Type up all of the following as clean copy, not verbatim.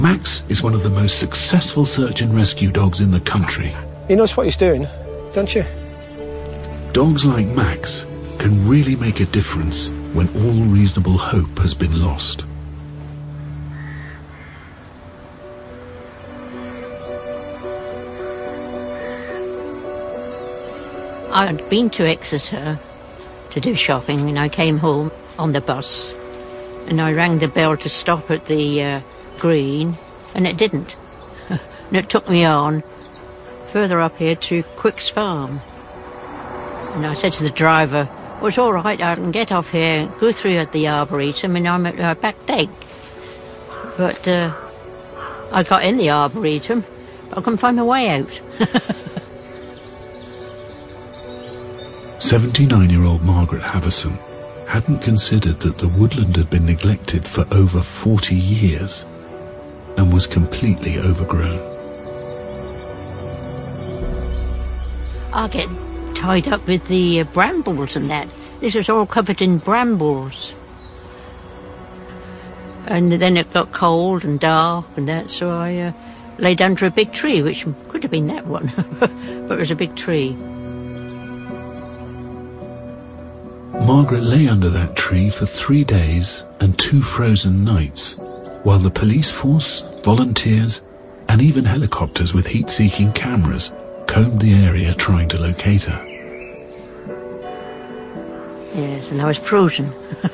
Max is one of the most successful search and rescue dogs in the country. He knows what he's doing, don't you? Dogs like Max can really make a difference when all reasonable hope has been lost. I'd been to Exeter to do shopping, and I came home on the bus, and I rang the bell to stop at the green, and it didn't. And it took me on further up here to Quick's Farm. And I said to the driver, well, it's all right, I can get off here, go through at the Arboretum, and I'm at my back deck. But I got in the Arboretum, but I couldn't find my way out. 79-year-old Margaret Havison hadn't considered that the woodland had been neglected for over 40 years and was completely overgrown. I get tied up with the brambles and that. This was all covered in brambles. And then it got cold and dark and that, so I laid under a big tree, which could have been that one, but it was a big tree. Margaret lay under that tree for 3 days and 2 frozen nights, while the police force, volunteers, and even helicopters with heat-seeking cameras combed the area trying to locate her. Yes, and I was frozen.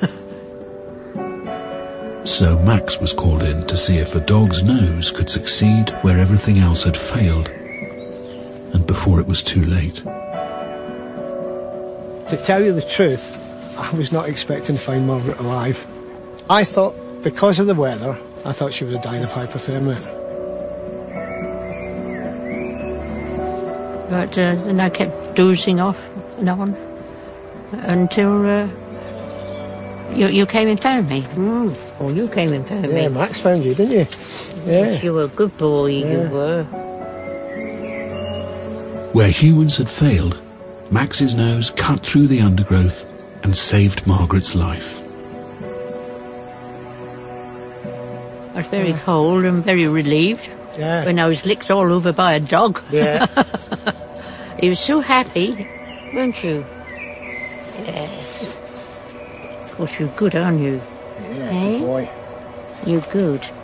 So Max was called in to see if a dog's nose could succeed where everything else had failed, and before it was too late. To tell you the truth, I was not expecting to find Margaret alive. I thought, because of the weather, I thought she would have died of hypothermia. But then I kept dozing off and on until you came and found me. Oh, you came and found me. Yeah, Max found you, didn't you? Yeah. Yes, you were a good boy, you were. Where humans had failed, Max's nose cut through the undergrowth and saved Margaret's life. I was very cold and very relieved when I was licked all over by a dog. Yeah. He was so happy, weren't you? Yes. Of course, you're good, aren't you? Yeah, eh? good boy. You're good.